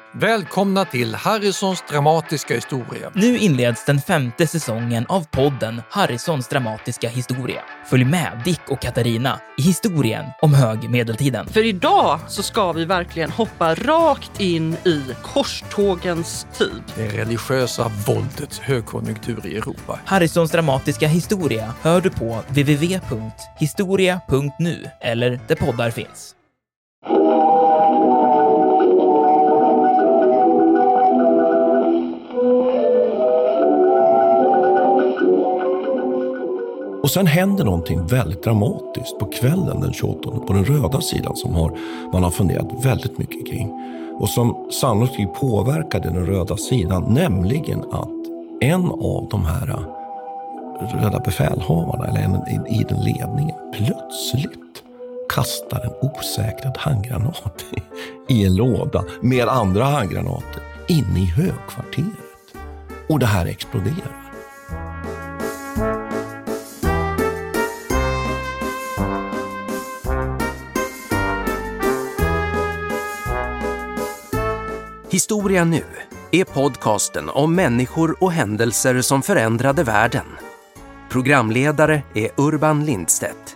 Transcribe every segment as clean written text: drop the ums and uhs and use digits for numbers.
Välkomna till Harrisons dramatiska historia. Nu inleds den 5:e säsongen av podden Harrisons dramatiska historia. Följ med Dick och Katarina i historien om högmedeltiden. För idag så ska vi verkligen hoppa rakt in i korstågens tid. Det religiösa våldets högkonjunktur i Europa. Harrisons dramatiska historia hör du på www.historia.nu eller där poddar finns. Och sen händer någonting väldigt dramatiskt på kvällen den 28 på den röda sidan som man har funderat väldigt mycket kring. Och som sannolikt påverkade den röda sidan, nämligen att en av de här röda befälhavarna, eller en i den ledningen, plötsligt kastar en osäkrad handgranat i en låda med andra handgranater inne i högkvarteret. Och det här exploderar. Historia nu är podcasten om människor och händelser som förändrade världen. Programledare är Urban Lindstedt.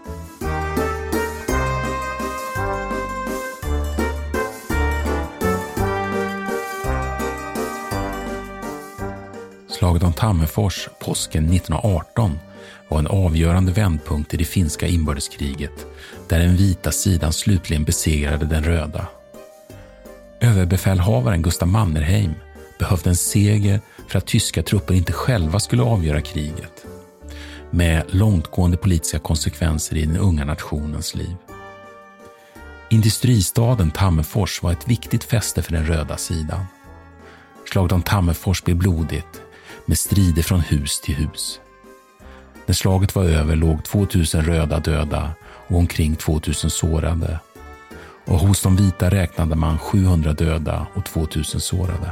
Slaget om Tammerfors påsken 1918 var en avgörande vändpunkt i det finska inbördeskriget där den vita sidan slutligen besegrade den röda. Överbefälhavaren Gustav Mannerheim behövde en seger för att tyska trupper inte själva skulle avgöra kriget, med långtgående politiska konsekvenser i den unga nationens liv. Industristaden Tammerfors var ett viktigt fäste för den röda sidan. Slaget om Tammerfors blev blodigt, med strider från hus till hus. När slaget var över låg 2000 röda döda och omkring 2000 sårade. Och hos de vita räknade man 700 döda och 2000 sårade.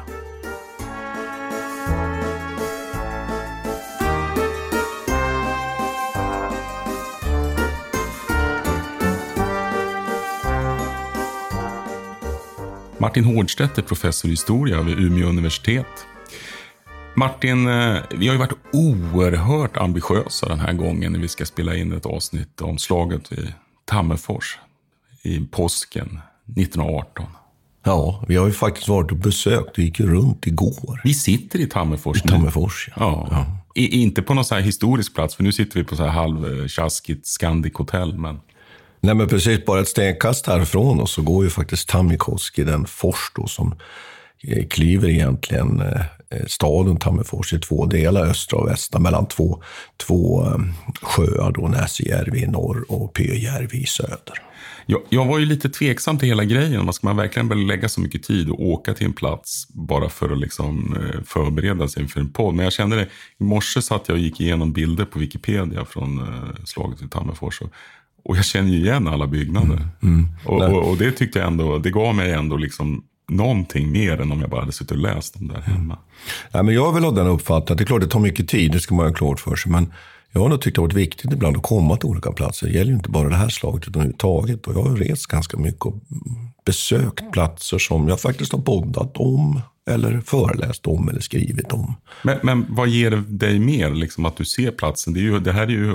Martin Hårdstedt är professor i historia vid Umeå universitet. Martin, vi har ju varit oerhört ambitiösa den här gången när vi ska spela in ett avsnitt om slaget i Tammerfors i påsken 1918. Ja, vi har ju faktiskt varit och besökt och gick runt igår. Vi sitter i Tammerfors nu. Tammerfors, ja. Inte på någon så här historisk plats, för nu sitter vi på så här halvtjaskigt Scandic Hotel, men... Nej, men precis, bara ett stenkast härifrån och så går ju faktiskt Tammikoski, den fors då, som klyver egentligen staden Tammerfors i två delar, östra och västra, mellan två sjöar då, Näsejärvi i norr och Pyjärvi i söder. Jag var ju lite tveksam till hela grejen. Ska man verkligen börja lägga så mycket tid och åka till en plats bara för att liksom förbereda sig för en podd? Men jag kände det, i morse satt jag och gick igenom bilder på Wikipedia från slaget i Tammerfors och jag känner ju igen alla byggnader. Och det tyckte jag ändå, det gav mig ändå liksom någonting mer än om jag bara hade suttit och läst dem där hemma. Ja, men jag vill ha den uppfattningen. Det är klart det tar mycket tid, det ska man ha klart för sig. Men jag har nog tyckt det har varit viktigt ibland att komma till olika platser. Det gäller ju inte bara det här slaget utan överhuvudtaget. Och jag har rest ganska mycket och besökt platser som jag faktiskt har poddat om eller föreläst om eller skrivit om. Men vad ger det dig mer liksom, att du ser platsen? Det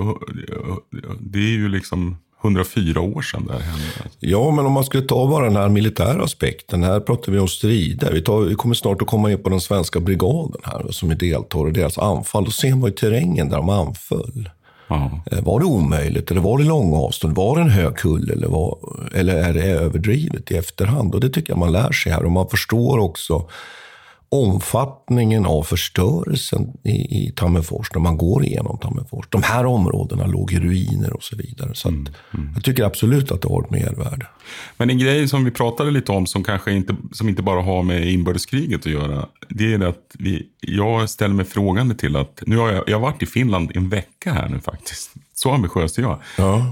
är ju liksom 104 år sedan där hände. Ja, men om man skulle ta bara den här militära aspekten. Här pratar vi om strider. Vi kommer snart att komma in på den svenska brigaden här som är deltar och deras anfall. Och ser man ju terrängen där de anföll. Var det omöjligt eller var det långa avstånd? Var det en hög kull eller är det överdrivet i efterhand? Och det tycker jag man lär sig här. Och man förstår också omfattningen av förstörelsen i Tammerfors när man går igenom Tammerfors. De här områdena låg i ruiner och så vidare. Så att jag tycker absolut att det har ett mervärde. Men en grej som vi pratade lite om som kanske inte bara har med inbördeskriget att göra, det är att jag ställer mig frågande till att nu har jag varit i Finland en vecka här nu faktiskt. Så ambitiös är jag. Ja.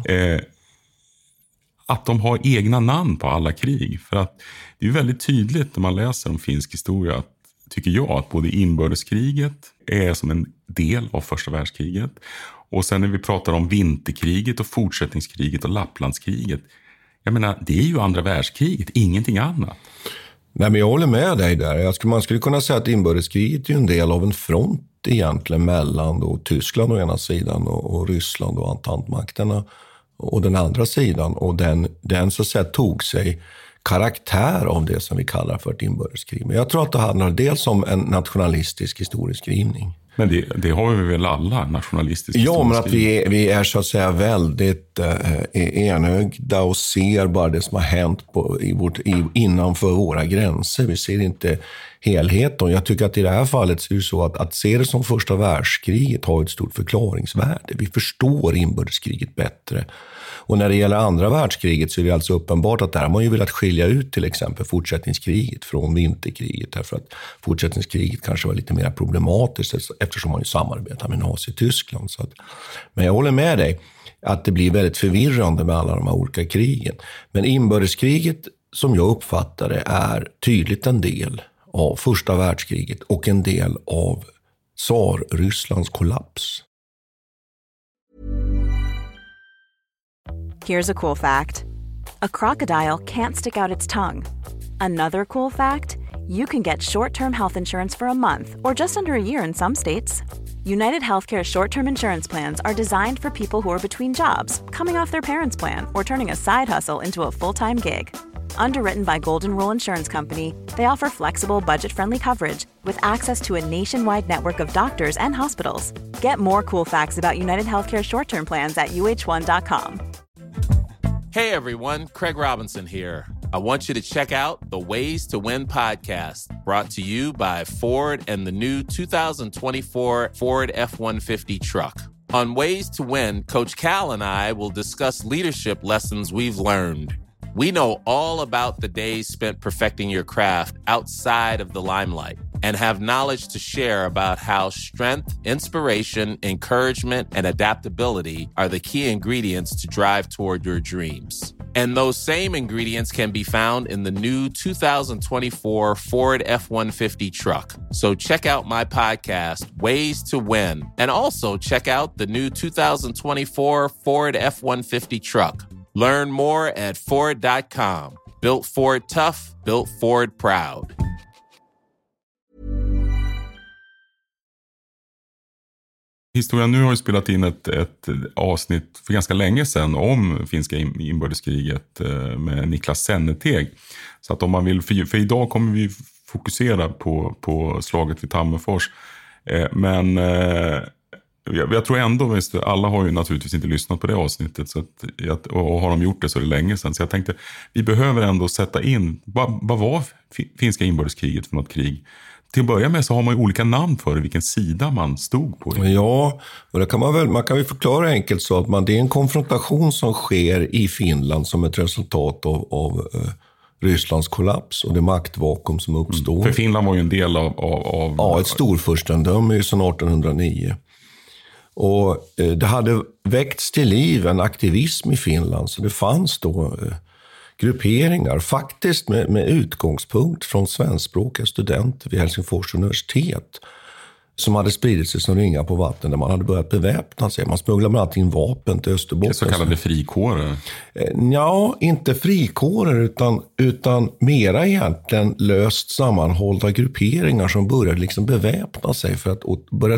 Att de har egna namn på alla krig. För att det är väldigt tydligt när man läser om finsk historia att, tycker jag, att både inbördeskriget är som en del av första världskriget. Och sen när vi pratar om vinterkriget och fortsättningskriget och Lapplandskriget. Jag menar, det är ju andra världskriget, ingenting annat. Nej, men jag håller med dig där. Man skulle kunna säga att inbördeskriget är en del av en front egentligen mellan då Tyskland å ena sidan och Ryssland och ententmakterna och den andra sidan. Och den så att säga tog sig karaktär av det som vi kallar för ett inbördeskrig. Men jag tror att det handlar dels om en nationalistisk historieskrivning. Men det har vi väl alla, nationalistisk historieskrivning? Ja, men att vi är så att säga väldigt enögda och ser bara det som har hänt innanför våra gränser. Vi ser inte helheten. Jag tycker att i det här fallet så är det så att se det som första världskriget har ett stort förklaringsvärde. Vi förstår inbördeskriget bättre. Och när det gäller andra världskriget så är det alltså uppenbart att där har man ju velat skilja ut till exempel fortsättningskriget från vinterkriget. Därför att fortsättningskriget kanske var lite mer problematiskt eftersom man ju samarbetar med Nazi-Tyskland. Men jag håller med dig att det blir väldigt förvirrande med alla de här olika krigen. Men inbördeskriget som jag uppfattar det är tydligt en del av första världskriget och en del av Tsar-Rysslands kollaps. Here's a cool fact. A crocodile can't stick out its tongue. Another cool fact, you can get short-term health insurance for a month or just under a year in some states. United Healthcare short-term insurance plans are designed for people who are between jobs, coming off their parents' plan, or turning a side hustle into a full-time gig. Underwritten by Golden Rule Insurance Company, they offer flexible, budget-friendly coverage with access to a nationwide network of doctors and hospitals. Get more cool facts about United Healthcare short-term plans at uh1.com. Hey everyone, Craig Robinson here. I want you to check out the Ways to Win podcast, brought to you by Ford and the new 2024 Ford F-150 truck. On Ways to Win, Coach Cal and I will discuss leadership lessons we've learned. We know all about the days spent perfecting your craft outside of the limelight and have knowledge to share about how strength, inspiration, encouragement, and adaptability are the key ingredients to drive toward your dreams. And those same ingredients can be found in the new 2024 Ford F-150 truck. So check out my podcast, Ways to Win, and also check out the new 2024 Ford F-150 truck. Learn more at Ford.com. Built Ford tough, built Ford proud. Historia nu har ju spelat in ett avsnitt för ganska länge sedan om finska inbördeskriget med Niklas Senneteg. Så att om man vill, för idag kommer vi fokusera på slaget vid Tammerfors. Men jag tror ändå, alla har ju naturligtvis inte lyssnat på det avsnittet och har de gjort det så är det länge sedan. Så jag tänkte, vi behöver ändå sätta in, vad var finska inbördeskriget för något krig? Till att börja med så har man ju olika namn för vilken sida man stod på. Ja, och det kan man kan väl förklara enkelt så att det är en konfrontation som sker i Finland som ett resultat av Rysslands kollaps och det maktvakuum som uppstår. För Finland var ju en del av ja, ett storfurstendöme sedan 1809. Och det hade väckts till liv en aktivism i Finland, så det fanns då grupperingar, faktiskt med utgångspunkt från svenskspråkiga studenter vid Helsingfors universitet, som hade spridit sig som ringar på vatten, där man hade börjat beväpna sig. Man smugglade bland annat in vapen till Österbotten. Så kallade frikårer? Ja, inte frikårer utan mera egentligen löst sammanhållna grupperingar som började liksom beväpna sig för att börja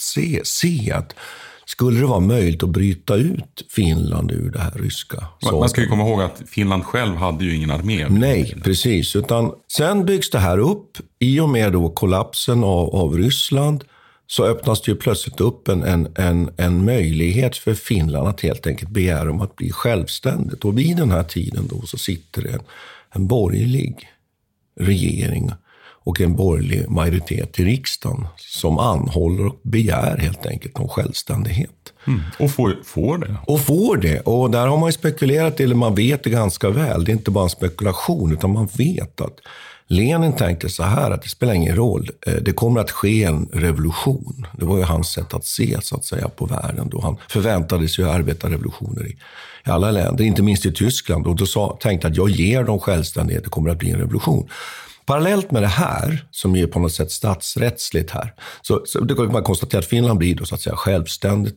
se att skulle det vara möjligt att bryta ut Finland ur det här ryska. Man ska ju komma ihåg att Finland själv hade ju ingen armé. Nej, precis. Utan sen byggs det här upp. I och med då kollapsen av Ryssland så öppnas det ju plötsligt upp en möjlighet för Finland att helt enkelt begära om att bli självständigt. Och vid den här tiden då så sitter det en borgerlig regering och en borgerlig majoritet i riksdagen som anhåller och begär helt enkelt om självständighet. Och får det. Och får det. Och där har man ju spekulerat, eller man vet det ganska väl. Det är inte bara en spekulation, utan man vet att Lenin tänkte så här, att det spelar ingen roll. Det kommer att ske en revolution. Det var ju hans sätt att se, så att säga, på världen. Då han förväntade sig arbetarrevolutioner i alla länder, inte minst i Tyskland. Och då tänkte att jag ger dem självständighet, det kommer att bli en revolution. Parallellt med det här, som är på något sätt statsrättsligt här, så det kan man konstatera att Finland blir då så att säga självständigt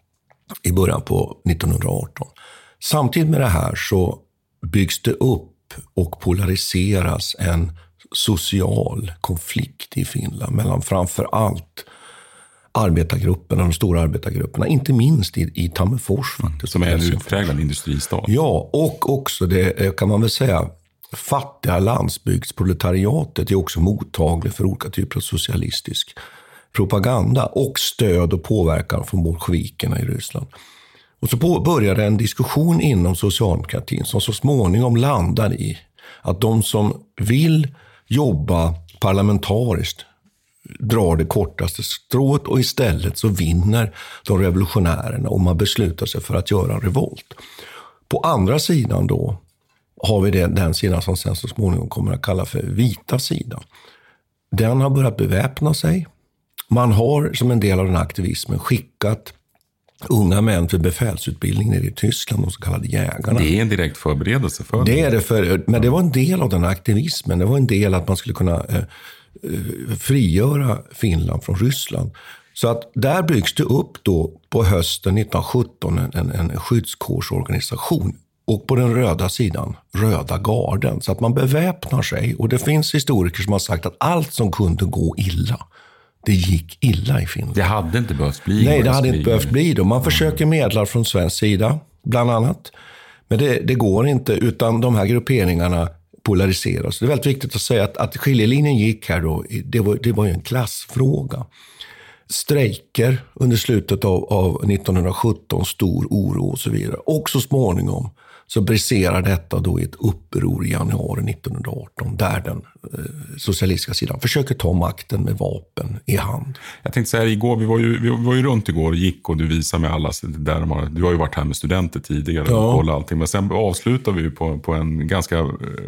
i början på 1918. Samtidigt med det här så byggs det upp och polariseras en social konflikt i Finland mellan framför allt arbetargrupperna, de stora arbetargrupperna, inte minst i Tammerfors faktiskt. Som är en utpräglad industristad. Ja, och också det kan man väl säga, fattiga landsbygdsproletariatet är också mottagligt för olika typer av socialistisk propaganda och stöd och påverkan från bolsjevikerna i Ryssland. Och så började en diskussion inom socialdemokratin som så småningom landar i att de som vill jobba parlamentariskt drar det kortaste strået och istället så vinner de revolutionärerna och man beslutar sig för att göra en revolt. På andra sidan då har vi den sidan som sen så småningom kommer att kalla för vita sidan. Den har börjat beväpna sig. Man har som en del av den här aktivismen skickat unga män för befälsutbildning nere i Tyskland, de så kallade jägarna. Det är en direkt förberedelse för det. Är det men det var en del av den här aktivismen. Det var en del att man skulle kunna frigöra Finland från Ryssland. Så att där byggs det upp då på hösten 1917 en skyddskårsorganisation. Och på den röda sidan, Röda garden. Så att man beväpnar sig. Och det finns historiker som har sagt att allt som kunde gå illa, det gick illa i Finland. Det hade inte behövt bli. Nej, det hade inte behövt bli då. Man försöker medla från svensk sida, bland annat. Men det går inte, utan de här grupperingarna polariseras. Det är väldigt viktigt att säga att skiljelinjen gick här då, det var ju en klassfråga. Strejker under slutet av 1917, stor oro och så vidare. Och så småningom så briserar detta då i ett uppror i januari 1918 där den socialistiska sidan försöker ta makten med vapen i hand. Jag tänkte säga igår, vi var ju runt igår och gick och du visade med alla där du har ju varit här med studenter tidigare och kollat allting, men sen avslutade vi ju på en ganska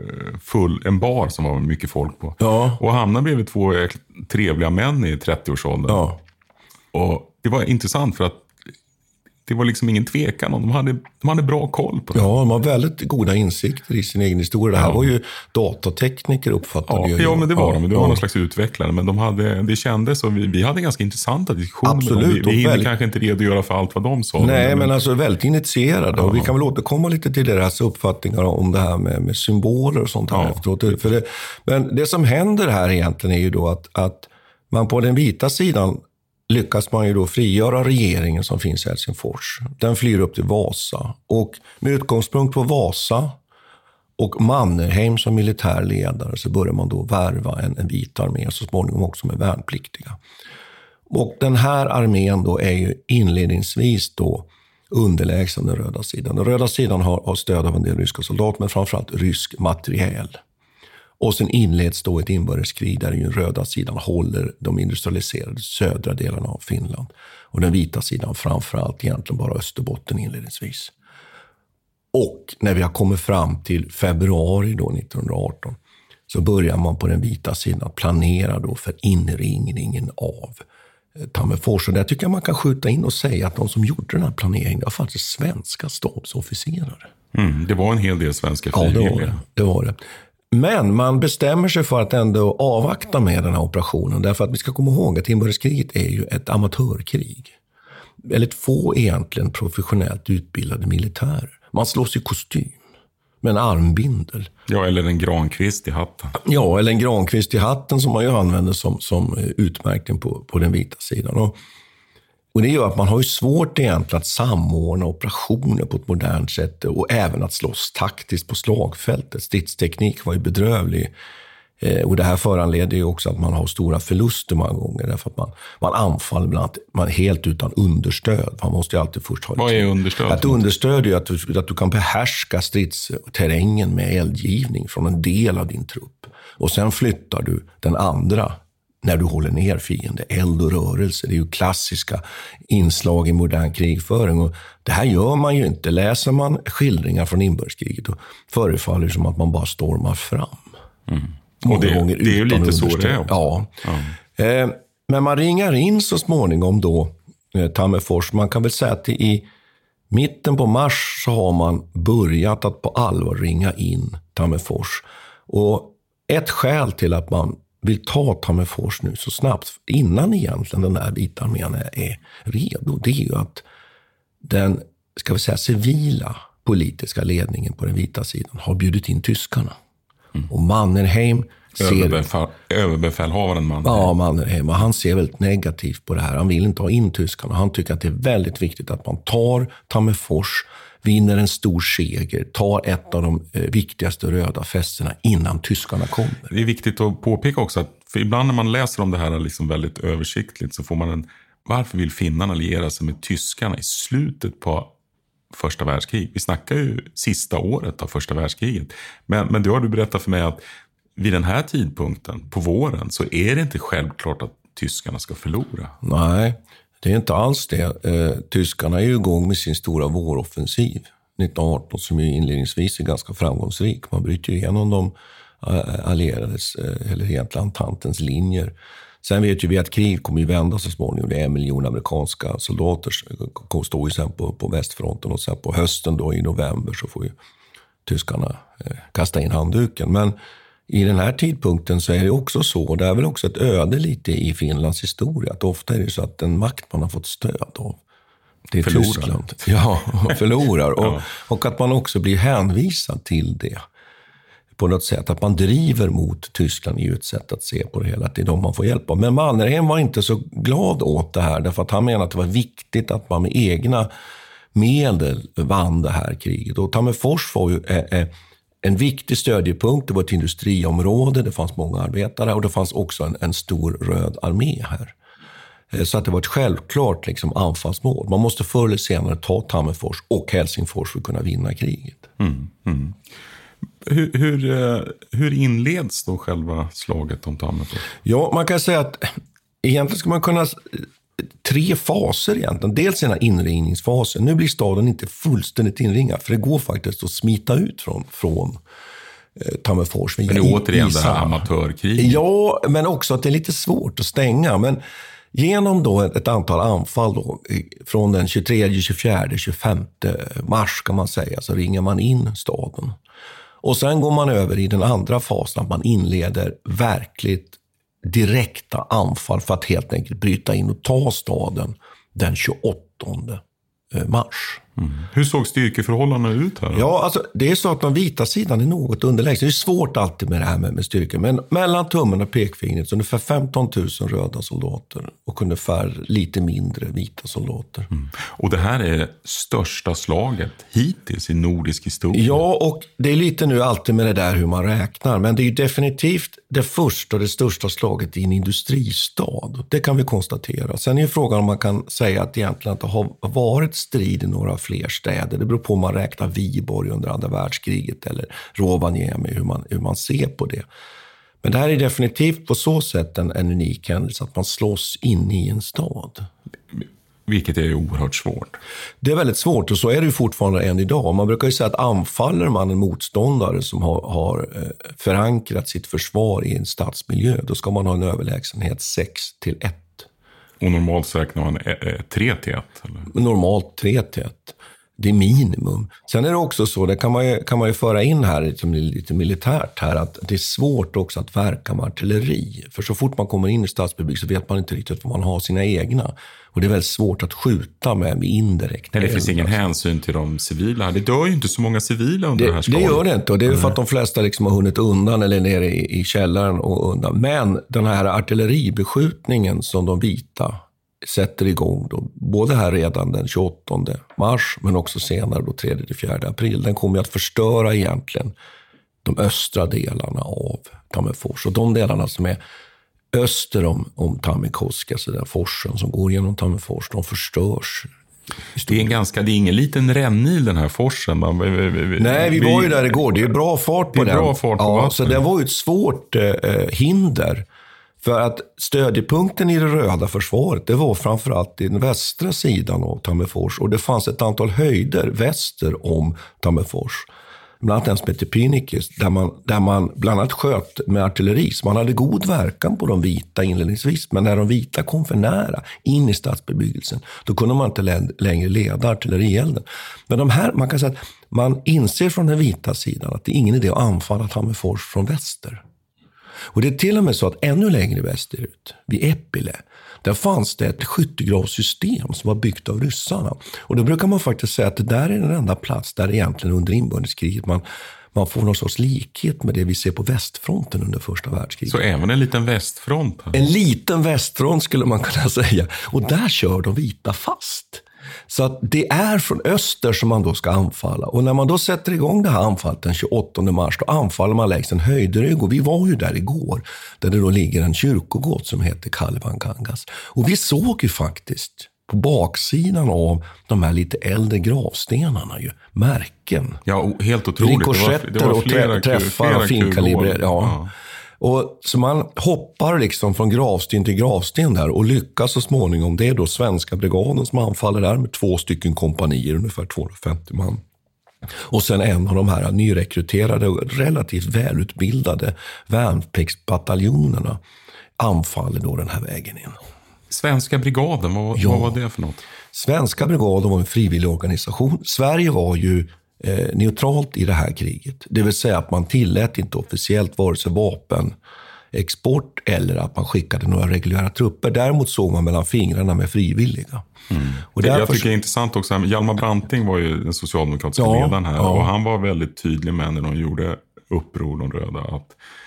en bar som var mycket folk på. Ja. Och hamnade bredvid två trevliga män i 30-årsåldern. Ja. Och det var intressant för att det var liksom ingen tvekan om de hade bra koll på det. Ja, de har väldigt goda insikter i sin egen historia. Det här var ju datatekniker uppfattade jag. Ja, men det var de. Det var någon slags utvecklare. Men det kändes och vi hade ganska intressanta diskussioner. Absolut. Vi hinner kanske inte redogöra för allt vad de sa. Nej, men alltså väldigt initierade. Ja. Och vi kan väl återkomma lite till deras uppfattningar om det här med symboler och sånt här efteråt. Men det som händer här egentligen är ju då att man på den vita sidan lyckas man ju då frigöra regeringen som finns i Helsingfors. Den flyr upp till Vasa. Och med utgångspunkt på Vasa och Mannerheim som militärledare så börjar man då värva en vit armé så småningom också med värnpliktiga. Och den här armén då är ju inledningsvis då underlägsen den röda sidan. Den röda sidan har stöd av en del ryska soldater men framförallt rysk materiel. Och sen inleds då ett inbördeskrig där den röda sidan håller de industrialiserade södra delarna av Finland. Och den vita sidan framförallt egentligen bara Österbotten inledningsvis. Och när vi har kommit fram till februari då 1918 så börjar man på den vita sidan att planera då för inringningen av Tammerfors. Och där tycker jag man kan skjuta in och säga att de som gjorde den här planeringen var faktiskt svenska stabsofficerare. Det var en hel del svenska frivilliga. Ja, det var det. Men man bestämmer sig för att ändå avvakta med den här operationen. Därför att vi ska komma ihåg att inbördeskriget är ju ett amatörkrig. Väldigt få egentligen professionellt utbildade militärer. Man slåss i kostym med en armbindel. Ja, eller en grankvist i hatten. Ja, eller en grankvist i hatten som man ju använder som utmärkning på den vita sidan. Och det gör att man har ju svårt egentligen att samordna operationer på ett modernt sätt och även att slåss taktiskt på slagfältet. Stridsteknik var ju bedrövlig och det här föranleder ju också att man har stora förluster många gånger därför att man anfaller bland annat helt utan understöd. Man måste ju alltid först ha... Vad är understöd? Att understöd är ju att du kan behärska stridsterrängen med eldgivning från en del av din trupp och sen flyttar du den andra när du håller ner fiende, eld och rörelse. Det är ju klassiska inslag i modern krigföring. Och det här gör man ju inte. Läser man skildringar från inbördeskriget och förefaller det som att man bara stormar fram. Och det är ju lite så det är. Ja. Men man ringar in så småningom då Tammerfors. Man kan väl säga att i mitten på mars så har man börjat att på allvar ringa in Tammerfors. Och ett skäl till att man vill ta Tammerfors nu så snabbt innan egentligen den där vita armén är redo. Det är ju att den, ska vi säga, civila politiska ledningen på den vita sidan har bjudit in tyskarna. Och Mannerheim Överbefälhavaren Mannerheim. Ja, Mannerheim. Och han ser väldigt negativt på det här. Han vill inte ha in tyskarna. Han tycker att det är väldigt viktigt att man tar Tammerfors, vinner en stor seger, tar ett av de viktigaste röda fästena innan tyskarna kommer. Det är viktigt att påpeka också att för ibland när man läser om det här liksom väldigt översiktligt så får man varför vill finnarna alliera sig med tyskarna i slutet på första världskriget? Vi snackar ju sista året av första världskriget. Men då har du berättat för mig att vid den här tidpunkten på våren så är det inte självklart att tyskarna ska förlora. Nej, det är inte alls det. Tyskarna är ju igång med sin stora våroffensiv 1918 som ju inledningsvis är ganska framgångsrik. Man bryter igenom de allierades, eller egentligen ententens linjer. Sen vet ju vi att krig kommer ju vända så småningom. Det är 1 miljon amerikanska soldater som står ju sen på västfronten och sen på hösten då i november så får ju tyskarna kasta in handduken. Men i den här tidpunkten så är det också så, det är väl också ett öde lite i Finlands historia, att ofta är det så att den makt man har fått stöd av, det är förlorar. Tyskland. Ja, förlorar. Och att man också blir hänvisad till det på något sätt. Att man driver mot Tyskland är ju ett sätt att se på det hela, att det är de man får hjälp av. Men Mannerheim var inte så glad åt det här, därför att han menade att det var viktigt att man med egna medel vann det här kriget. Och Tammerfors var ju en viktig stödjepunkt. Det var ett industriområde, det fanns många arbetare och det fanns också en stor röd armé här. Så att det var ett självklart liksom anfallsmål. Man måste förr eller senare ta Tammerfors och Helsingfors för att kunna vinna kriget. Hur inleds då själva slaget om Tammerfors? Ja, man kan säga att egentligen ska man kunna 3 faser egentligen. Dels en inringningsfas. Nu blir staden inte fullständigt inringad, för det går faktiskt att smita ut från Tammerfors. Men det är återigen det här amatörkriget. Ja, men också att det är lite svårt att stänga. Men genom då ett antal anfall då, från den 23, 24, 25 mars kan man säga, så ringer man in staden. Och sen går man över i den andra fasen, att man inleder verkligt direkta anfall för att helt enkelt bryta in och ta staden den 28 mars. Hur såg styrkeförhållandena ut här? Ja, alltså det är så att den vita sidan är något underlägsen. Det är svårt alltid med det här med styrka. Men mellan tummen och pekfingret så ungefär 15 000 röda soldater och ungefär lite mindre vita soldater. Och det här är största slaget hittills i nordisk historia. Ja, och det är lite nu alltid med det där hur man räknar. Men det är ju definitivt det första och det största slaget i en industristad. Det kan vi konstatera. Sen är ju frågan om man kan säga att egentligen att det har varit strid i några fler städer. Det beror på om man räknar Viborg under andra världskriget eller Rovaniemi, hur man ser på det. Men det här är definitivt på så sätt en unik händelse att man slåss in i en stad. Vilket är oerhört svårt. Det är väldigt svårt och så är det ju fortfarande än idag. Man brukar ju säga att anfaller man en motståndare som har förankrat sitt försvar i en stadsmiljö, då ska man ha en överlägsenhet 6-1. Och normalt räknar man 3-1? Eller? Normalt 3-1. Det är minimum. Sen är det också så, det kan man ju föra in här lite militärt här, att det är svårt också att verka med artilleri. För så fort man kommer in i stadsbebyggelse så vet man inte riktigt vad man har sina egna. Och det är väldigt svårt att skjuta med indirekt. Nej, det finns ingen hänsyn till de civila. Det dör ju inte så många civila under det här slaget. Det gör det inte, och det är för att de flesta liksom har hunnit undan eller nere i källaren och undan. Men den här artilleribeskjutningen som de vita sätter igång då, både här redan den 28 mars men också senare då 3-4 april, den kommer att förstöra egentligen de östra delarna av Tammerfors. Och de delarna som är öster om Tammikoski, alltså den forsen som går genom Tammerfors, de förstörs. Det är ingen liten rännil den här forsen. Nej, vi var ju där igår. Det är bra fart på den. Bra fart på vatten. Så det var ju ett svårt hinder. För att stödjepunkten i det röda försvaret, det var framförallt i den västra sidan av Tammerfors. Och det fanns ett antal höjder väster om Tammerfors. Bland annat en som heter Pynikis, där man bland annat sköt med artilleri. Så man hade god verkan på de vita inledningsvis. Men när de vita kom för nära in i stadsbebyggelsen, då kunde man inte längre leda artillerielden. Men de här, man kan säga att man inser från den vita sidan att det är ingen idé att anfalla Tammerfors från väster. Och det är till och med så att ännu längre västerut, vid Epile, där fanns det ett skyttegravssystem som var byggt av ryssarna. Och då brukar man faktiskt säga att det där är den enda plats där egentligen under inbördeskriget man får någon sorts likhet med det vi ser på västfronten under första världskriget. Så även en liten västfront? Här. En liten västfront skulle man kunna säga. Och där kör de vita fast. Så att det är från öster som man då ska anfalla. Och när man då sätter igång det här anfallet den 28 mars, då anfaller man längs en höjdrygg. Och vi var ju där igår, där det då ligger en kyrkogård som heter Kalebangangas. Och vi såg ju faktiskt på baksidan av de här lite äldre gravstenarna ju märken. Ja, helt otroligt. Rikoschetter och träffar och finkalibrer. Ja. Och så man hoppar liksom från gravsten till gravsten där och lyckas så småningom. Det är då svenska brigaden som anfaller där med 2 stycken kompanier, ungefär 250 man. Och sen en av de här nyrekryterade och relativt välutbildade värnpliktsbataljonerna anfaller då den här vägen in. Svenska brigaden, vad var det för något? Svenska brigaden var en frivillig organisation. Sverige var ju neutralt i det här kriget. Det vill säga att man tillät inte officiellt vare sig vapenexport eller att man skickade några reguljära trupper. Däremot såg man mellan fingrarna med frivilliga. Och jag tycker det är intressant också. Hjalmar Branting var ju den socialdemokratiska ledaren här. Och han var väldigt tydlig med när de gjorde uppror, de röda. Att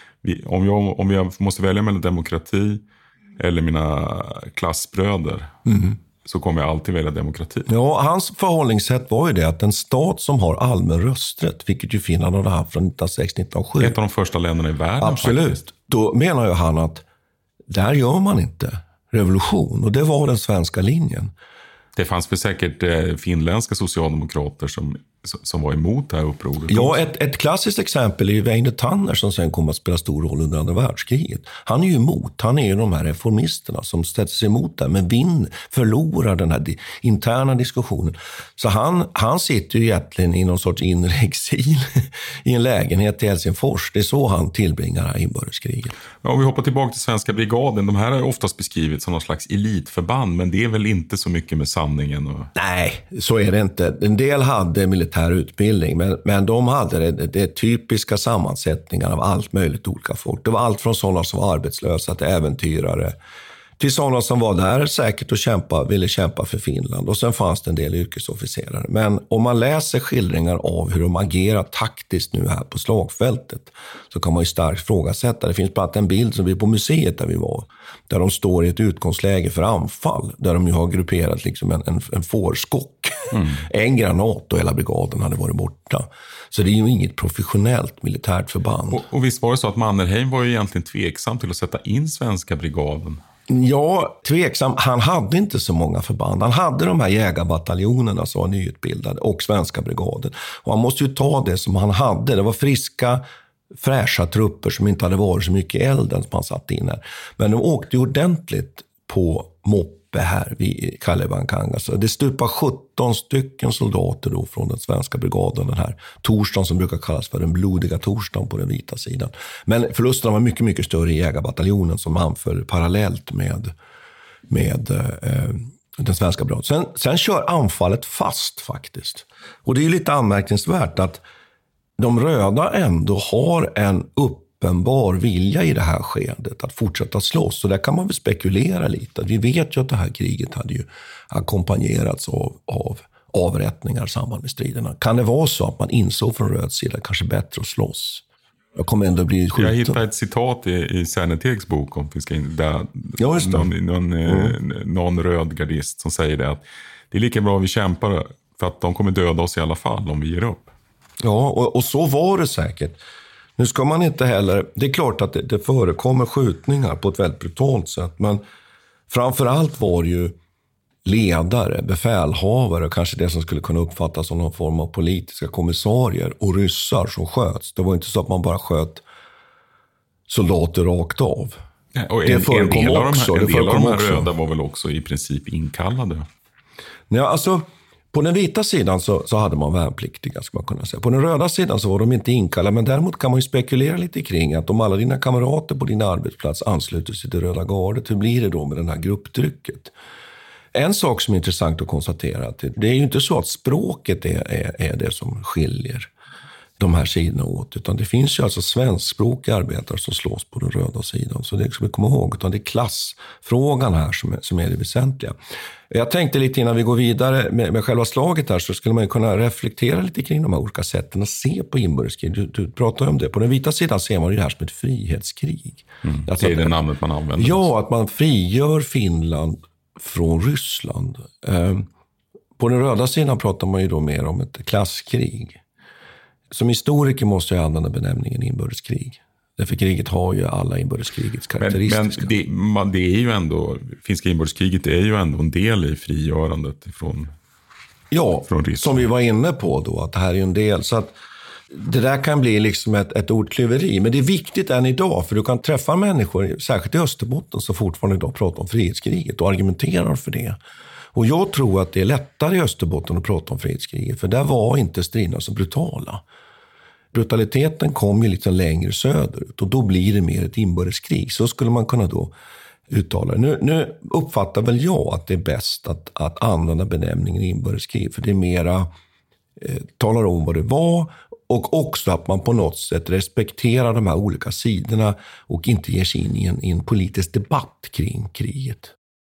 om jag måste välja mellan demokrati eller mina klassbröder, så kommer jag alltid välja demokrati. Ja, hans förhållningssätt var ju det att en stat som har allmän rösträtt, vilket ju Finland hade haft från 1906-1907. Ett av de första länderna i världen. Absolut. Faktiskt. Då menar ju han att där gör man inte revolution. Och det var den svenska linjen. Det fanns väl säkert finländska socialdemokrater som var emot det här upproret. Ja, ett klassiskt exempel är Väinö Tanner som sen kommer att spela stor roll under andra världskriget. Han är ju emot. Han är ju de här reformisterna som ställer sig emot det, men förlorar den här interna diskussionen. Så han sitter ju egentligen i någon sorts inre exil i en lägenhet i Helsingfors. Det är så han tillbringar det här inbördeskriget. Ja, om vi hoppar tillbaka till svenska brigaden. De här är oftast beskrivit som någon slags elitförband, men det är väl inte så mycket med sanningen? Nej, så är det inte. En del hade militär utbildning, men de hade det typiska sammansättningar av allt möjligt olika folk. Det var allt från sådana som var arbetslösa till äventyrare, till sådana som var där säkert och ville kämpa för Finland. Och sen fanns det en del yrkesofficerare. Men om man läser skildringar av hur de agerar taktiskt nu här på slagfältet, så kan man ju starkt ifrågasätta. Det finns bland annat en bild som vi på museet där vi var, där de står i ett utgångsläge för anfall, där de ju har grupperat liksom en fårskock. En granat och hela brigaden hade varit borta. Så det är ju inget professionellt militärt förband. Och visst var det så att Mannerheim var ju egentligen tveksam till att sätta in svenska brigaden? Ja, tveksam. Han hade inte så många förband. Han hade de här jägarbataljonerna som var nyutbildade och svenska brigaden. Och han måste ju ta det som han hade. Det var friska, fräscha trupper som inte hade varit så mycket i elden som han satt in här. Men de åkte ju ordentligt på moppe här vid Kalebangangas. Det stupade 17 stycken soldater då från den svenska brigaden den här torsdagen som brukar kallas för den blodiga torsdagen på den vita sidan. Men förlusterna var mycket, mycket större i jägarbataljonen som anföll parallellt med den svenska brigaden. Sen kör anfallet fast faktiskt. Och det är ju lite anmärkningsvärt att de röda ändå har en uppenbar vilja i det här skedet att fortsätta slåss. Så där kan man väl spekulera lite. Vi vet ju att det här kriget hade ju ackompanjerats av avrättningar i samband med striderna. Kan det vara så att man insåg från röd sida kanske bättre att slåss? Jag kommer ändå bli skjuten. Jag hittade ett citat i Särnetegs bok om där någon röd gardist som säger det, att det är lika bra vi kämpar för att de kommer döda oss i alla fall om vi ger upp. Ja, och så var det säkert. Nu ska man inte heller... Det är klart att det förekommer skjutningar på ett väldigt brutalt sätt. Men framförallt var det ju ledare, befälhavare, kanske det som skulle kunna uppfattas som någon form av politiska kommissarier och ryssar som sköts. Det var inte så att man bara sköt soldater rakt av. Ja, och det förekom också. En del av de här röda var väl också i princip inkallade? Ja, alltså... På den vita sidan så hade man värnpliktiga, ska man kunna säga. På den röda sidan så var de inte inkallade, men däremot kan man ju spekulera lite kring att om alla dina kamrater på din arbetsplats ansluter sig till Röda gardet, hur blir det då med det här grupptrycket? En sak som är intressant att konstatera, det är ju inte så att språket är det som skiljer. de här sidorna åt. Utan det finns ju alltså svenskspråkiga arbetare som slås på den röda sidan. Så det ska vi komma ihåg. Utan det är klassfrågan här som är det väsentliga. Jag tänkte lite innan vi går vidare med själva slaget här, så skulle man kunna reflektera lite kring de här olika sätten att se på inbördeskrig. Du pratar om det. På den vita sidan ser man det här som ett frihetskrig. Alltså, det är det namnet man använder. Ja, att man frigör Finland från Ryssland. På den röda sidan pratar man ju då mer om ett klasskrig. Som historiker måste jag använda benämningen inbördeskrig. Därför kriget har ju alla inbördeskrigets karaktäristiska. Men det är ju ändå, finska inbördeskriget är ju ändå en del i frigörandet från Ryssland. Som vi var inne på då, att det här är en del. Så att det där kan bli liksom ett ordklyveri. Men det är viktigt än idag, för du kan träffa människor, särskilt i Österbotten, som fortfarande idag pratar om frihetskriget och argumenterar för det. Och jag tror att det är lättare i Österbotten att prata om frihetskriget, för där var inte striderna så brutala. Brutaliteten kom ju lite längre söderut och då blir det mer ett inbördeskrig. Så skulle man kunna då uttala det. Nu uppfattar väl jag att det är bäst att använda benämningen inbördeskrig, för det är mera talar om vad det var, och också att man på något sätt respekterar de här olika sidorna och inte ger sig in i en politisk debatt kring kriget.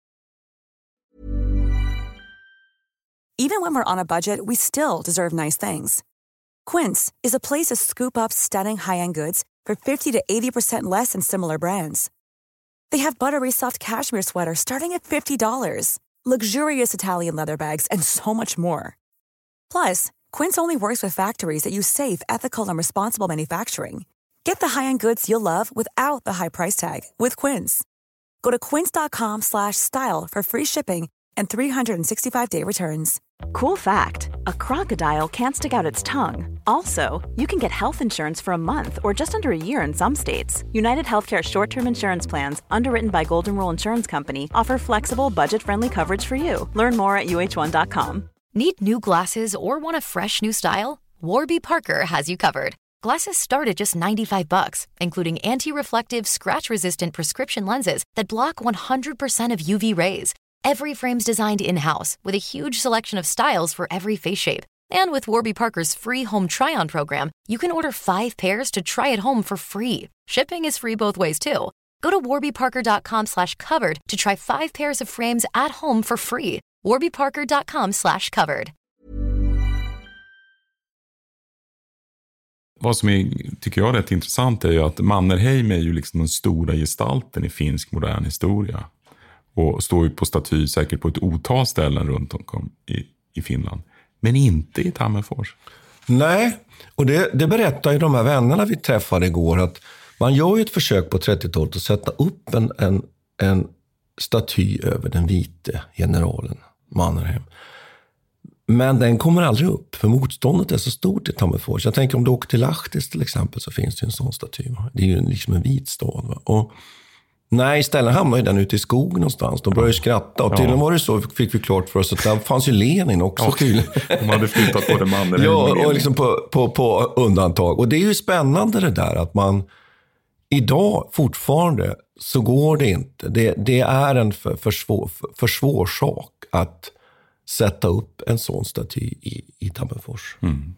Even when we're on a budget, we still deserve nice things. Quince is a place to scoop up stunning high-end goods for 50 to 80% less than similar brands. They have buttery soft cashmere sweaters starting at $50, luxurious Italian leather bags, and so much more. Plus, Quince only works with factories that use safe, ethical, and responsible manufacturing. Get the high-end goods you'll love without the high price tag with Quince. Go to quince.com/style for free shipping and 365-day returns. Cool fact, a crocodile can't stick out its tongue. Also, you can get health insurance for a month or just under a year in some states. United Healthcare short-term insurance plans, underwritten by Golden Rule Insurance Company, offer flexible, budget-friendly coverage for you. Learn more at uh1.com. Need new glasses or want a fresh new style? Warby Parker has you covered. Glasses start at just $95, including anti-reflective, scratch-resistant prescription lenses that block 100% of UV rays. Every frame's designed in-house with a huge selection of styles for every face shape. And with Warby Parker's free home try-on program, you can order 5 pairs to try at home for free. Shipping is free both ways too. Go to warbyparker.com/covered to try 5 pairs of frames at home for free. warbyparker.com/covered. Vad som tycker jag är rätt intressant är ju att Mannerheim är ju liksom den stora gestalten i finsk modern historia. Och står ju på staty säkert på ett otal ställen runt omkring i Finland. Men inte i Tammerfors. Nej, och det berättar ju de här vännerna vi träffade igår, att man gör ju ett försök på 30-talet att sätta upp en staty över den vite generalen Mannerheim. Men den kommer aldrig upp, för motståndet är så stort i Tammerfors. Jag tänker om du åker till Lahtis till exempel, så finns det en sån staty. Det är ju liksom en vit stad. Va? Och nej, istället hamnar ju den ute i skogen någonstans. De började ju skratta. Och tydligen var det så, fick vi klart för oss, att där fanns ju Lenin också tydligen. De hade flyttat både Mannerheim ja, och liksom på undantag. Och det är ju spännande det där, att man idag fortfarande så går det inte. Det är en för svår sak att sätta upp en sån staty i Tammerfors.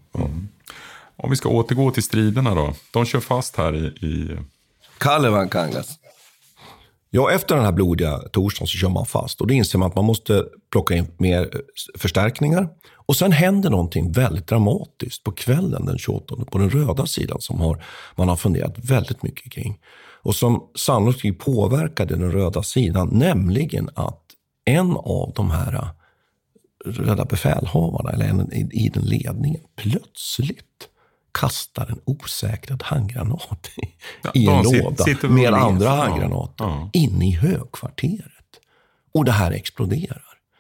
Om vi ska återgå till striderna då. De kör fast här i Kalevankangas. Ja, efter den här blodiga torsdagen så kör man fast. Och då inser man att man måste plocka in mer förstärkningar. Och sen händer någonting väldigt dramatiskt på kvällen den 28 på den röda sidan, som man har funderat väldigt mycket kring. Och som sannolikt påverkade den röda sidan, nämligen att en av de här röda befälhavarna, eller en i den ledningen, plötsligt kastar en osäkrad handgranat i en låda med andra handgranater in i högkvarteret. Och det här exploderar.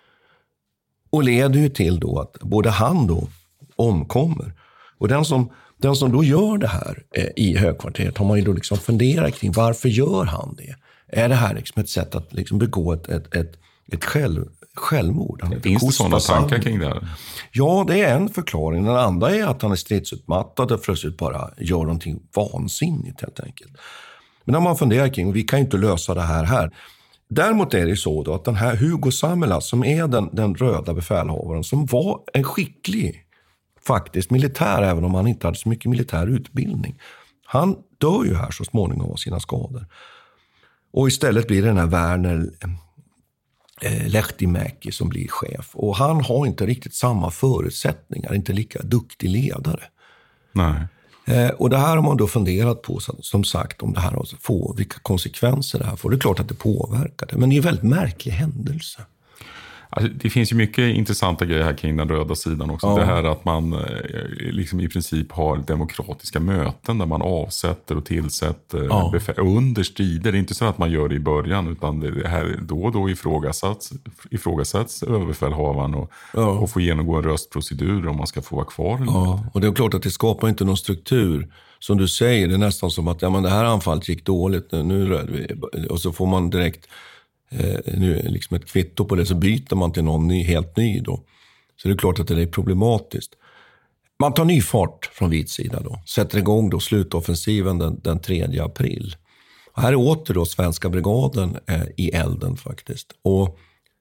Och leder ju till då att både han då omkommer. Och den som då gör det här i högkvarteret har man ju då liksom funderat kring, varför gör han det? Är det här liksom ett sätt att liksom begå ett självmord? Finns det sådana tankar kring det här? Ja, det är en förklaring. Den andra är att han är stridsutmattad och plötsligt bara gör någonting vansinnigt helt enkelt. Men när man funderar kring, vi kan ju inte lösa det här. Däremot är det så då att den här Hugo Samela, som är den röda befälhavaren, som var en skicklig faktiskt militär, även om han inte hade så mycket militär utbildning. Han dör ju här så småningom av sina skador. Och istället blir det den här Werner Lehtimäki som blir chef. Och han har inte riktigt samma förutsättningar, inte lika duktig ledare. Nej. Och det här har man då funderat på, som sagt, om det här får, vilka konsekvenser det här får. Det är klart att det påverkar det, men det är en väldigt märklig händelse. Alltså, det finns ju mycket intressanta grejer här kring den röda sidan också. Ja. Det här att man liksom i princip har demokratiska möten där man avsätter och tillsätter under strider. Det är inte så att man gör det i början, utan det här då och då ifrågasätts överbefälhavaren och får genomgå en röstprocedur om man ska få vara kvar. Ja, och det är klart att det skapar inte någon struktur. Som du säger, det är nästan som att det här anfallet gick dåligt, och så får man direkt nu liksom ett kvitto på det, så byter man till någon helt ny då. Så det är klart att det är problematiskt. Man tar ny fart från vit sida då. Sätter igång då slutoffensiven den 3 april. Och här är åter då svenska brigaden i elden faktiskt. Och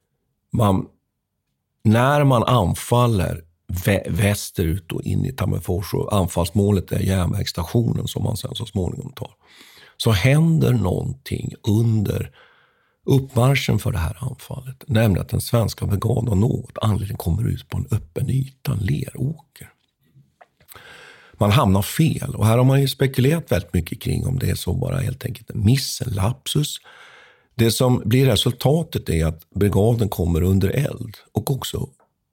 när man anfaller västerut och in i Tammerfors, och anfallsmålet är järnvägsstationen som man sen så småningom tar, så händer någonting under uppmarschen för det här anfallet, nämligen att den svenska brigaden av något anledning kommer ut på en öppen yta, en leråker. Man hamnar fel, och här har man ju spekulerat väldigt mycket kring om det är så bara helt enkelt en miss, en lapsus. Det som blir resultatet är att brigaden kommer under eld, och också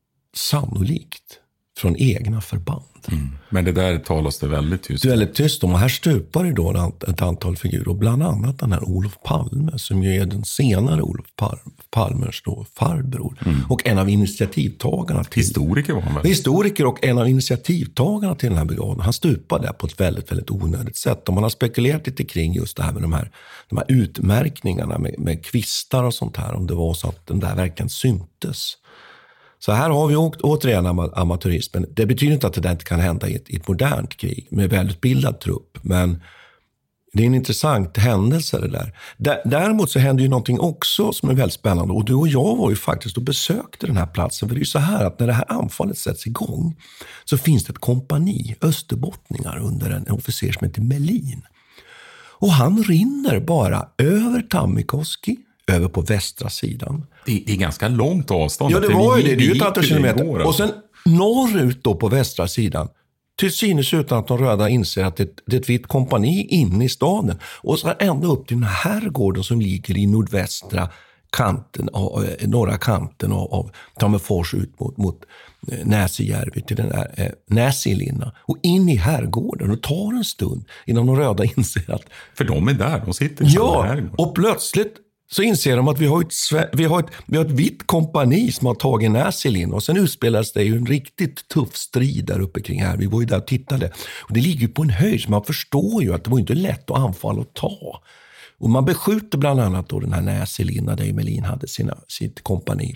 sannolikt från egna förband. Men det där talas det väldigt tyst. Det är väldigt tyst om, och här stupar det då ett antal figurer, och bland annat den här Olof Palme, som ju är den senare Olof Palmers då farbror, och en av initiativtagarna till... Historiker var han väl? Historiker och en av initiativtagarna till den här brigaden. Han stupade där på ett väldigt, väldigt onödigt sätt, och man har spekulerat lite kring just det här med de här utmärkningarna med kvistar och sånt här, om det var så att den där verkligen syntes. Så här har vi återigen amatörismen. Det betyder inte att det inte kan hända i ett modernt krig med välutbildad trupp. Men det är en intressant händelse det där. Däremot så händer ju någonting också som är väldigt spännande. Och du och jag var ju faktiskt och besökte den här platsen. För det är ju så här att när det här anfallet sätts igång, så finns det ett kompani österbottningar under en officer som heter Melin. Och han rinner bara över Tammikoski, över på västra sidan. Det är ganska långt avstånd. Ja, det var ju det. Det är ju ett antal kilometer. Och sen norrut då på västra sidan, till synes utan att de röda inser att det är ett vitt kompani inne i staden. Och så ända upp till den här herrgården som ligger i nordvästra kanten, norra kanten av Tammerfors ut mot Näsijärvi, till den där Näsilinna. Och in i herrgården, och tar en stund innan de röda inser att... För de är där, de sitter i herrgården. Och plötsligt så inser de att vi har ett vitt kompani som har tagit Näsilin, och sen utspelas det ju en riktigt tuff strid där uppe kring här. Vi var ju där och tittade, och det ligger ju på en höjd, så man förstår ju att det var inte lätt att anfalla och ta. Och man beskjuter bland annat då den här Näsilin där Melin hade sitt kompani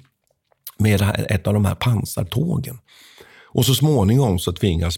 med ett av de här pansartågen. Och så småningom så tvingas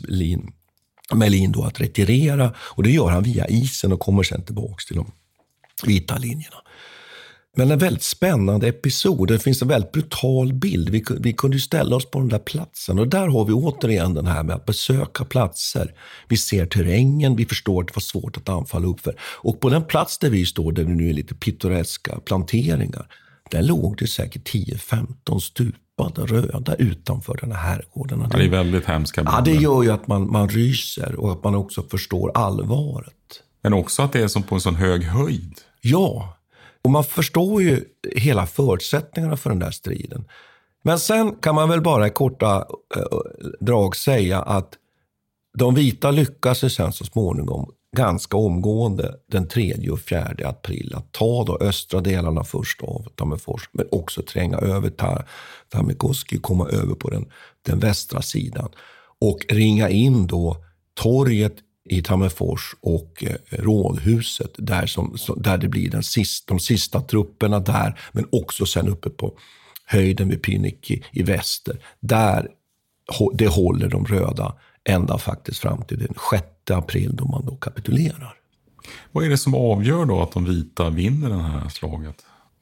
Melin då att retirera, och det gör han via isen och kommer sen tillbaka till de vita linjerna. Men en väldigt spännande episod. Det finns en väldigt brutal bild. Vi kunde ju ställa oss på den där platsen. Och där har vi återigen den här med att besöka platser. Vi ser terrängen. Vi förstår att det var svårt att anfalla upp för. Och på den plats där vi står, där det nu är lite pittoreska planteringar, där låg det säkert 10-15 stupade röda utanför den här herrgården. Ja, det är väldigt hemska bilder. Ja, det gör ju att man ryser, och att man också förstår allvaret. Men också att det är som på en sån hög höjd. Ja. Och man förstår ju hela förutsättningarna för den där striden. Men sen kan man väl bara i korta drag säga att de vita lyckas ju sen så småningom ganska omgående den 3 och 4 april att ta då östra delarna först av Tammerfors, men också tränga över Tammikoski, komma över på den västra sidan och ringa in då torget i Tammerfors och rådhuset där det blir de sista trupperna där, men också sen uppe på höjden vid Pyniki i väster. Där det håller de röda ända faktiskt fram till den 6 april då man då kapitulerar. Vad är det som avgör då att de vita vinner det här slaget?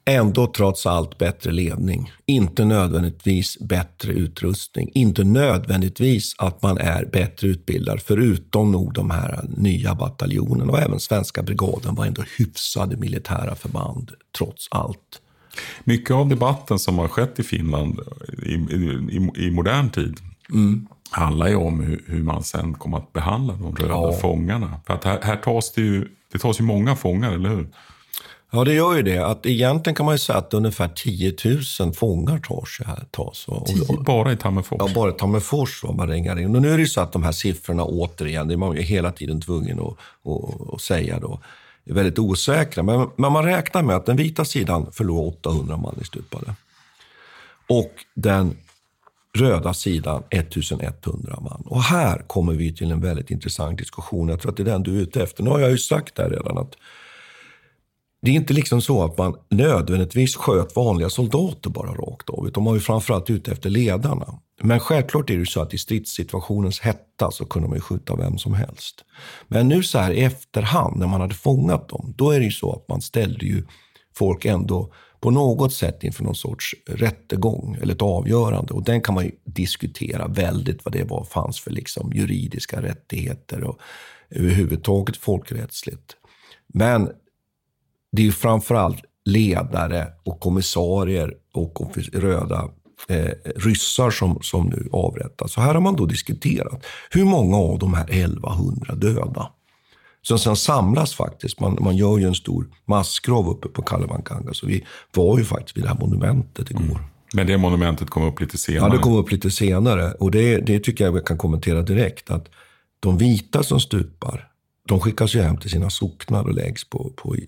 Ändå trots allt bättre ledning. Inte nödvändigtvis bättre utrustning. Inte nödvändigtvis att man är bättre utbildad. Förutom nog de här nya bataljonerna och även svenska brigaden var ändå hyfsade militära förband trots allt. Mycket av debatten som har skett i Finland i modern tid handlar ju om hur man sen kommer att behandla de röda fångarna. För att här tas ju många fångar, eller hur? Ja, det gör ju det. Att egentligen kan man ju säga att ungefär 10 000 fångar tas. 10 bara i Tammerfors? Ja, bara i Tammerfors var man ringar in. Och nu är det ju så att de här siffrorna återigen, det är man ju hela tiden tvungen att säga då, är väldigt osäkra. Men man räknar med att den vita sidan förlorar 800 man i stupade. Och den röda sidan 1100 man. Och här kommer vi till en väldigt intressant diskussion. Jag tror att det är den du är ute efter. Nu har jag ju sagt där redan att det är inte liksom så att man nödvändigtvis sköt vanliga soldater bara rakt av. Utan man var ju framförallt ute efter ledarna. Men självklart är det ju så att i stridssituationens hetta så kunde man ju skjuta vem som helst. Men nu så här i efterhand när man hade fångat dem, då är det ju så att man ställde ju folk ändå på något sätt inför någon sorts rättegång eller ett avgörande. Och den kan man ju diskutera väldigt vad det fanns för liksom juridiska rättigheter och överhuvudtaget folkrättsligt. Men det är ju framförallt ledare och kommissarier och röda ryssar som nu avrättas. Så här har man då diskuterat hur många av de här 1100 döda. Så sen samlas faktiskt, man gör ju en stor massgrav uppe på Kalevankanga. Så vi var ju faktiskt vid det här monumentet igår. Men det monumentet kom upp lite senare? Ja, det kom upp lite senare. Och det tycker jag kan kommentera direkt. Att de vita som stupar, de skickas ju hem till sina socknar och läggs på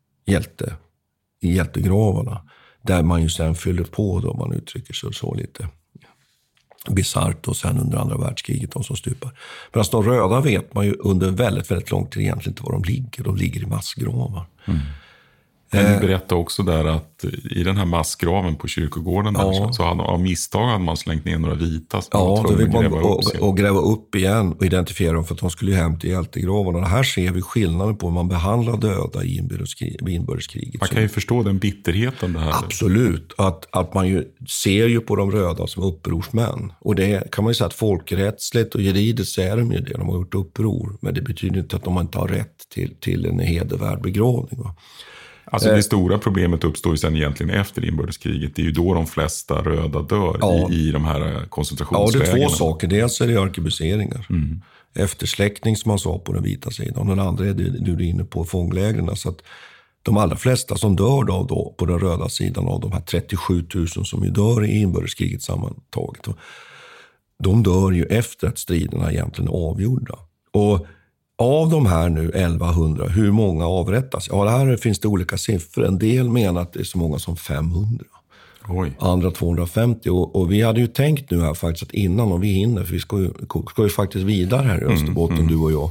i hjältegravarna. Där man ju sen fyller på då, man uttrycker sig så lite bisarrt och sen under andra världskriget de som stupar. Men de röda vet man ju under väldigt, väldigt lång tid egentligen inte var de ligger. De ligger i massgravar. Men du berättade också där att i den här massgraven på kyrkogården där, så hade, av misstag hade man slängt ner några vita. Ja, då fick man gräva upp igen och identifiera dem för att de skulle ju hem till hjältegravarna. Och här ser vi skillnaden på hur man behandlar döda i inbördeskriget. Man kan ju förstå den bitterheten det här. Absolut, att man ju ser ju på de röda som upprorsmän. Och det kan man ju säga att folkrättsligt och juridiskt så är de ju det. De har gjort uppror, men det betyder inte att de inte har rätt till en hedervärd begravning, va? Alltså det stora problemet uppstår ju sen egentligen efter inbördeskriget. Det är ju då de flesta röda dör i de här koncentrationslägren. Ja, det är 2 saker. Dels är det arkebuseringar. Eftersläckning som man sa på den vita sidan. Och den andra är det du är inne på fånglägren. Så att de allra flesta som dör då på den röda sidan av de här 37 000 som ju dör i inbördeskriget sammantaget. De dör ju efter att striderna egentligen är avgjorda. Och av de här nu 1100, hur många avrättas? Ja, här finns det olika siffror. En del menar att det är så många som 500. Oj. Andra 250. Och vi hade ju tänkt nu här faktiskt att innan, om vi hinner, för vi ska ju faktiskt vidare här i Österbotten, du och jag,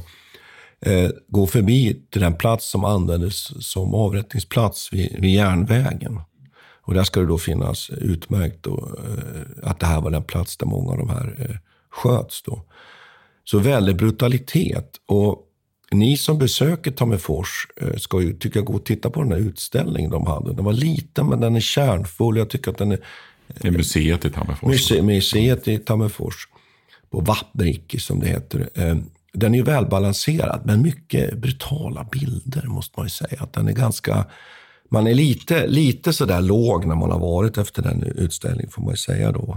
gå förbi till den plats som användes som avrättningsplats vid järnvägen. Och där ska det då finnas utmärkt då, att det här var den plats där många av de här sköts då. Så väldigt brutalitet. Och ni som besöker Tammerfors ska ju, tycker jag, gå och titta på den här utställningen de hade. Den var liten men den är kärnfull. Jag tycker att den är... Det är museet i Tammerfors. Museet i Tammerfors. På Vappriki som det heter. Den är ju välbalanserad men mycket brutala bilder måste man ju säga. Att den är ganska... Man är lite sådär låg när man har varit efter den utställningen får man ju säga då.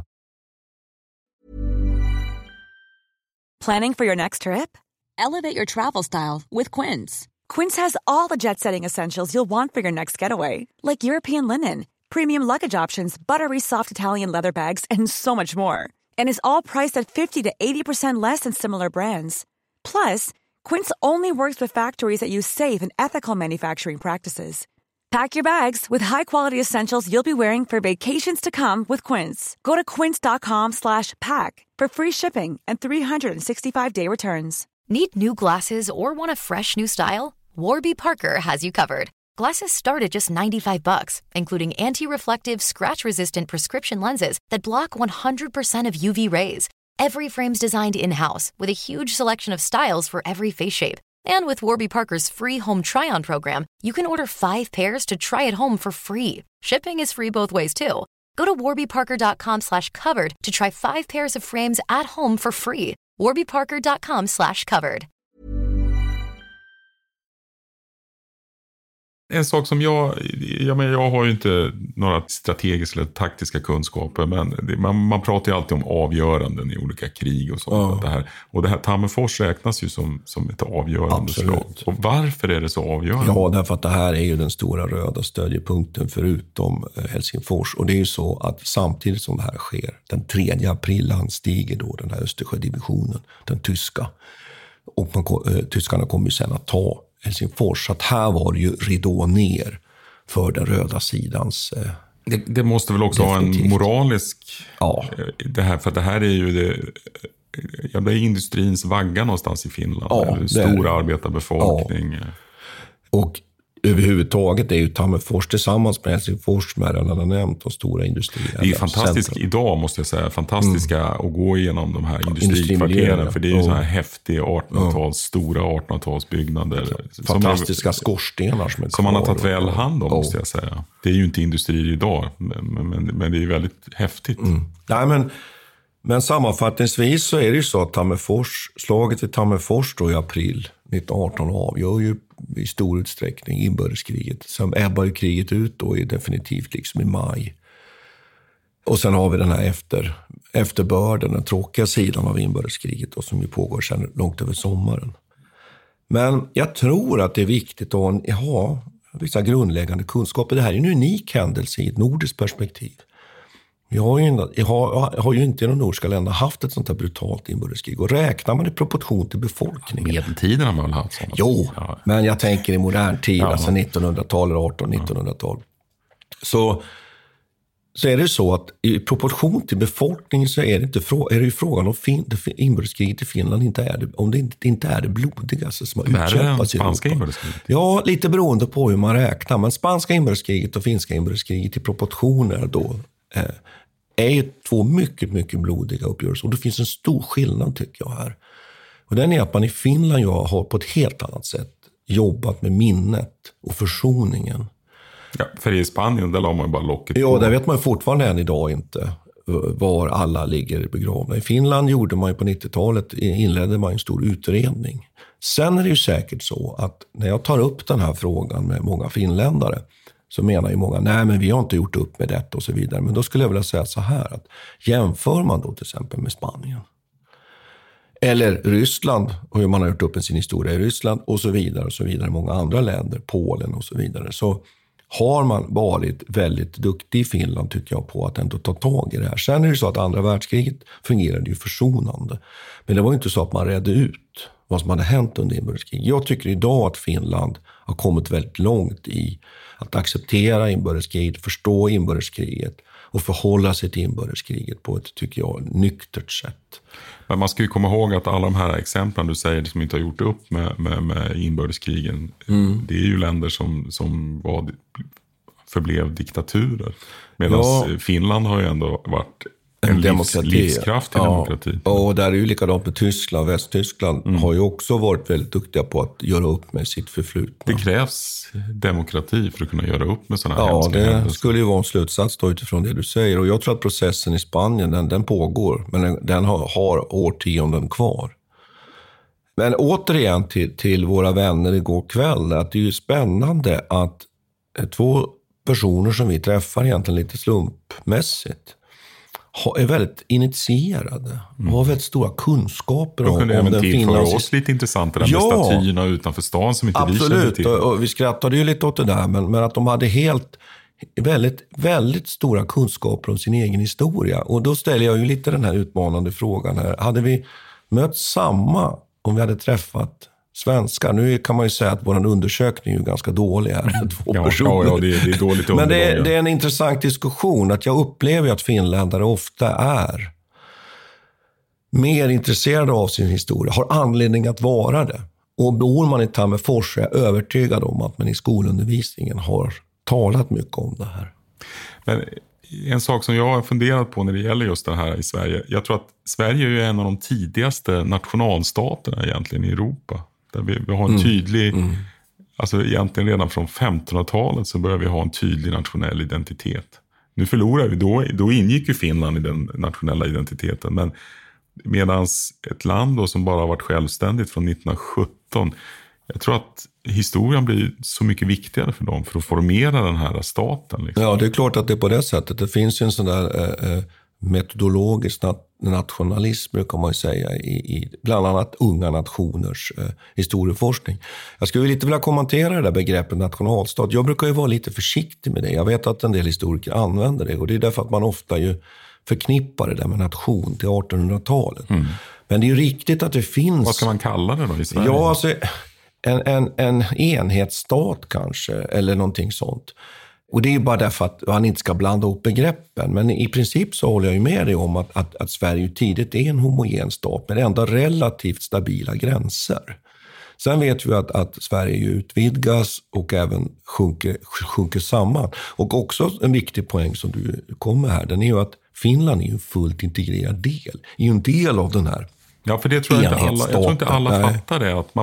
Planning for your next trip? Elevate your travel style with Quince. Quince has all the jet-setting essentials you'll want for your next getaway, like European linen, premium luggage options, buttery soft Italian leather bags, and so much more. And is all priced at 50 to 80% less than similar brands. Plus, Quince only works with factories that use safe and ethical manufacturing practices. Pack your bags with high-quality essentials you'll be wearing for vacations to come with Quince. Go to quince.com/pack for free shipping and 365-day returns. Need new glasses or want a fresh new style? Warby Parker has you covered. Glasses start at just $95, including anti-reflective, scratch-resistant prescription lenses that block 100% of UV rays. Every frame's designed in-house with a huge selection of styles for every face shape. And with Warby Parker's free home try-on program, you can order 5 pairs to try at home for free. Shipping is free both ways too. Go to warbyparker.com/covered to try 5 pairs of frames at home for free. warbyparker.com/covered. En sak som jag har ju inte några strategiska eller taktiska kunskaper, men man pratar ju alltid om avgöranden i olika krig och sånt. Och det här Tammerfors räknas ju som ett avgörande slag. Och varför är det så avgörande? Ja, därför att det här är ju den stora röda stödjepunkten förutom Helsingfors. Och det är ju så att samtidigt som det här sker, den 3 april anstiger då den här Östersjödivisionen, den tyska. Och tyskarna kommer ju sen att ta Helsingfors. Så att här var det ju ridå ner för den röda sidans... Det måste väl också definitivt ha en moralisk... Ja. Det här, för det här är ju det är industrins vagga någonstans i Finland. Ja, stor arbetarbefolkning. Ja. Och överhuvudtaget är ju Tammerfors tillsammans med Helsingfors, som jag redan har nämnt, de stora industrierna. Det är fantastiskt idag, måste jag säga. Fantastiska att gå igenom de här industrikvarteren. För det är ju så här häftiga 1800-tals, stora 1800-talsbyggnader. Fantastiska skorstenar som man har tagit väl hand om, måste jag säga. Det är ju inte industrier idag, men det är ju väldigt häftigt. Nej, men sammanfattningsvis så är det ju så att slaget vid Tammerfors då i april 1918 avgör ju i stor utsträckning inbördeskriget. Sen ebbar ju kriget ut då definitivt liksom i maj. Och sen har vi den här efterbörden, den tråkiga sidan av inbördeskriget då, som ju pågår sedan långt över sommaren. Men jag tror att det är viktigt att ha vissa grundläggande kunskaper. Det här är en unik händelse i ett nordiskt perspektiv. Jag har ju inte i de nordiska länderna haft ett sånt här brutalt inbördeskrig. Och räknar man i proportion till befolkningen... Medeltiden har man väl haft sådana. Jo, men jag tänker i modern tid, alltså 1900-tal eller 1800-1900-tal. Så är det så att i proportion till befolkningen så är det ju frågan om inbördeskriget i Finland om det inte är det blodigaste som har utkämpats i spanska inbördeskriget? Ja, lite beroende på hur man räknar. Men spanska inbördeskriget och finska inbördeskriget i proportioner då... är ju 2 mycket, mycket blodiga uppgörelser. Och det finns en stor skillnad, tycker jag, här. Och den är att man i Finland har på ett helt annat sätt jobbat med minnet och försoningen. Ja, för i Spanien där la man bara locket på. Ja, där vet man ju fortfarande än idag inte var alla ligger begravna. I Finland gjorde man ju på 90-talet, inledde man en stor utredning. Sen är det ju säkert så att när jag tar upp den här frågan med många finländare, så menar ju många, nej men vi har inte gjort upp med detta och så vidare. Men då skulle jag vilja säga så här, att jämför man då till exempel med Spanien eller Ryssland och hur man har gjort upp med sin historia i Ryssland och så vidare, många andra länder, Polen och så vidare, så har man varit väldigt duktig i Finland, tycker jag, på att ändå ta tag i det här. Sen är det så att andra världskriget fungerade ju försonande. Men det var ju inte så att man redde ut vad som hade hänt under inbördeskriget. Jag tycker idag att Finland har kommit väldigt långt i att acceptera inbördeskriget, förstå inbördeskriget och förhålla sig till inbördeskriget på ett, tycker jag, nyktert sätt. Men man ska ju komma ihåg att alla de här exemplen du säger som inte har gjort upp med inbördeskrigen, det är ju länder som förblev diktaturer. Medan Finland har ju ändå varit en livskraftig demokrati. Och där är ju likadant med Tyskland. Västtyskland har ju också varit väldigt duktiga på att göra upp med sitt förflutna. Det krävs demokrati för att kunna göra upp med sådana här händelser. Ja, det skulle ju vara en slutsats då utifrån det du säger. Och jag tror att processen i Spanien, den pågår. Men den har årtionden kvar. Men återigen till våra vänner igår kväll, att det är ju spännande att 2 personer som vi träffar egentligen lite slumpmässigt är väldigt initierade och har väldigt stora kunskaper om den finländska... De kunde även oss lite intressant det där med statyerna utanför stan som inte vi kände till. Absolut, och vi skrattade ju lite åt det där, men att de hade väldigt, väldigt stora kunskaper om sin egen historia. Och då ställer jag ju lite den här utmanande frågan här. Hade vi mött samma om vi hade träffat svenskar? Nu kan man ju säga att vår undersökning är ju ganska dålig här med 2 personer. Ja, det är dåligt. Men det är en intressant diskussion, att jag upplever att finländare ofta är mer intresserade av sin historia, har anledning att vara det. Och bor man i Tammerfors är jag övertygad om att man i skolundervisningen har talat mycket om det här. Men en sak som jag har funderat på när det gäller just det här i Sverige, jag tror att Sverige är en av de tidigaste nationalstaterna egentligen i Europa. Där vi har en tydlig, alltså egentligen redan från 1500-talet så börjar vi ha en tydlig nationell identitet. Nu förlorar vi, då ingick ju Finland i den nationella identiteten, men medans ett land då som bara har varit självständigt från 1917, jag tror att historien blir så mycket viktigare för dem för att formera den här staten. Liksom. Ja, det är klart att det är på det sättet. Det finns ju en sån där metodologisk nationalism, brukar man ju säga, i bland annat unga nationers historieforskning. Jag skulle lite vilja kommentera det där begreppet nationalstat. Jag brukar ju vara lite försiktig med det. Jag vet att en del historiker använder det, och det är därför att man ofta ju förknippar det där med nation till 1800-talet. Men det är ju riktigt att det finns... Vad ska man kalla det då i Sverige? Ja, alltså en enhetsstat kanske, eller någonting sånt. Och det är ju bara därför att man inte ska blanda upp begreppen. Men i princip så håller jag ju med dig om att Sverige tidigt är en homogen stat med ändå relativt stabila gränser. Sen vet vi att Sverige utvidgas och även sjunker samman. Och också en viktig poäng som du kom med här, den är ju att Finland är en fullt integrerad del. Är ju en del av den här. Ja, för det tror jag tror inte alla fattar det. Att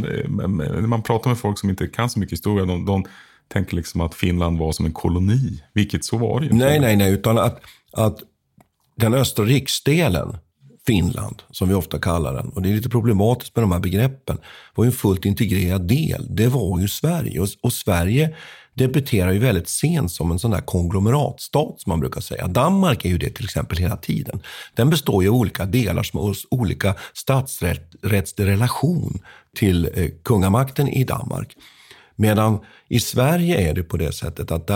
man pratar med folk som inte kan så mycket historia, de tänker liksom att Finland var som en koloni, vilket så var det ju. Nej, utan att den östra riksdelen, Finland, som vi ofta kallar den, och det är lite problematiskt med de här begreppen, var ju en fullt integrerad del. Det var ju Sverige, och Sverige debuterar ju väldigt sent som en sån där konglomeratstat som man brukar säga. Danmark är ju det till exempel hela tiden. Den består ju av olika delar som har olika statsrättslig relation till kungamakten i Danmark. Medan i Sverige är det på det sättet att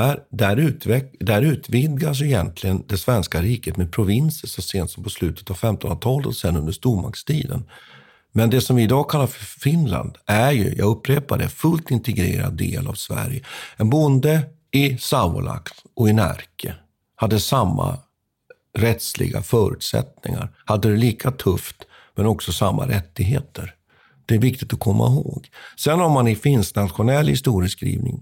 där utvidgas egentligen det svenska riket med provinser så sent som på slutet av 1500-talet och sen under stormaktstiden. Men det som vi idag kallar för Finland är ju, jag upprepar det, fullt integrerad del av Sverige. En bonde i Savolax och i Närke hade samma rättsliga förutsättningar, hade det lika tufft men också samma rättigheter. Det är viktigt att komma ihåg. Sen har man i finsk nationell historieskrivning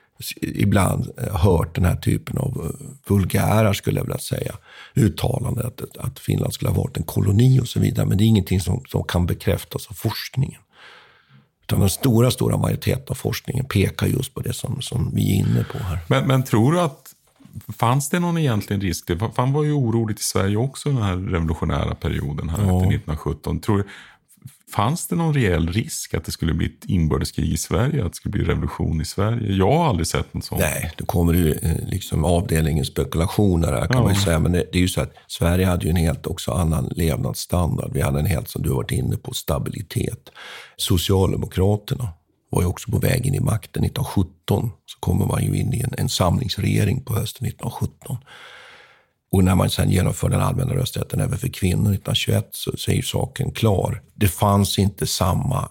ibland hört den här typen av vulgära, skulle jag vilja säga, uttalande att Finland skulle ha varit en koloni och så vidare. Men det är ingenting som kan bekräftas av forskningen. Utan den stora majoriteten av forskningen pekar just på det som vi är inne på här. Men tror du att fanns det någon egentligen risk? Fan var ju oroligt i Sverige också den här revolutionära perioden här efter 1917. Tror du, fanns det någon reell risk att det skulle bli ett inbördeskrig i Sverige? Att det skulle bli revolution i Sverige? Jag har aldrig sett något sånt. Nej, det kommer ju liksom avdelningens spekulationer här kan man ju säga. Men det är ju så att Sverige hade ju en helt också annan levnadsstandard. Vi hade en helt, som du har varit inne på, stabilitet. Socialdemokraterna var ju också på väg in i makten 1917. Så kommer man ju in i en samlingsregering på hösten 1917. Och när man sedan genomför den allmänna rösträtten även för kvinnor 1921 så är ju saken klar. Det fanns inte samma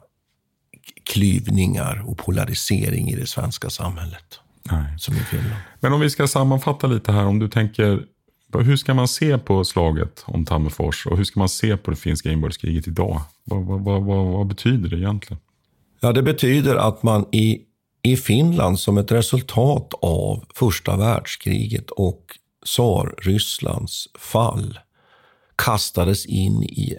klyvningar och polarisering i det svenska samhället som i Finland. Men om vi ska sammanfatta lite här, om du tänker, hur ska man se på slaget om Tammerfors och hur ska man se på det finska inbördeskriget idag? Vad betyder det egentligen? Ja, det betyder att man i Finland som ett resultat av första världskriget och Tsar-Rysslands fall kastades in i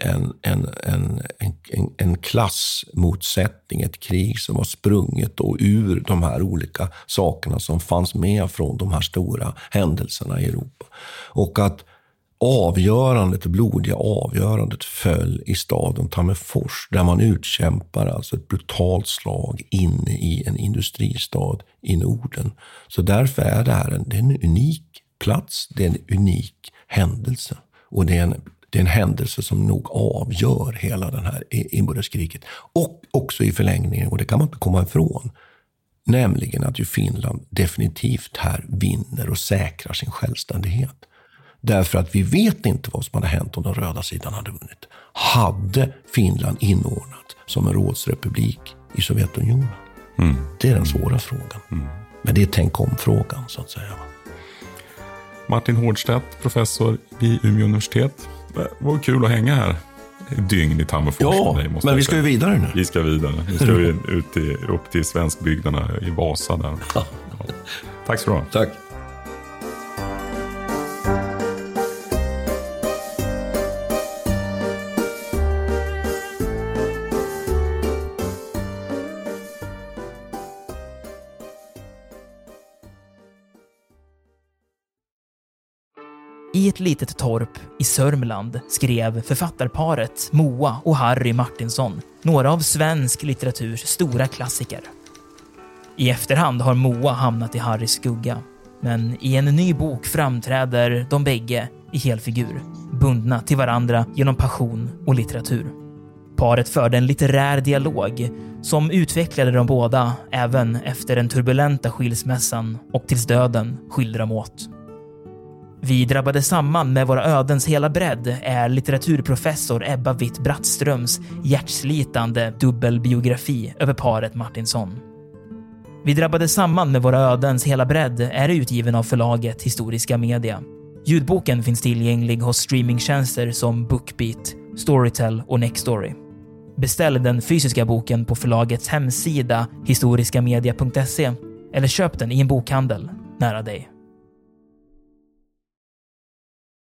en klassmotsättning, ett krig som var sprunget och ur de här olika sakerna som fanns med från de här stora händelserna i Europa. Och att det blodiga avgörandet föll i staden Tammerfors där man utkämpar alltså ett brutalt slag inne i en industristad i Norden. Så därför är det här en unik plats, det är en unik händelse och det är en händelse som nog avgör hela den här inbördeskriget och också i förlängningen, och det kan man inte komma ifrån, nämligen att ju Finland definitivt här vinner och säkrar sin självständighet. Därför att vi vet inte vad som hade hänt om den röda sidan hade vunnit. Hade Finland inordnat som en rådsrepublik i Sovjetunionen? Det är den svåra frågan. Men det är tänk-om-frågan så att säga. Martin Hårdstedt, professor vid Umeå universitet. Det var kul att hänga här dygn i Tammerfors. Ja, men vi ska ju vidare nu. Vi ska vidare. Nu ska vi upp till svenskbygderna i Vasa där. Ja. Tack så du ha. Tack. I ett litet torp i Sörmland skrev författarparet Moa och Harry Martinsson några av svensk litteraturs stora klassiker. I efterhand har Moa hamnat i Harrys skugga, men i en ny bok framträder de bägge i helfigur, bundna till varandra genom passion och litteratur. Paret förde en litterär dialog som utvecklade de båda även efter den turbulenta skilsmässan och tills döden skilde dem åt. Vi drabbade samman med våra ödens hela bredd är litteraturprofessor Ebba Witt-Brattströms hjärtslitande dubbelbiografi över paret Martinsson. Vi drabbade samman med våra ödens hela bredd är utgiven av förlaget Historiska Media. Ljudboken finns tillgänglig hos streamingtjänster som Bookbeat, Storytel och Nextory. Beställ den fysiska boken på förlagets hemsida historiskamedia.se eller köp den i en bokhandel nära dig.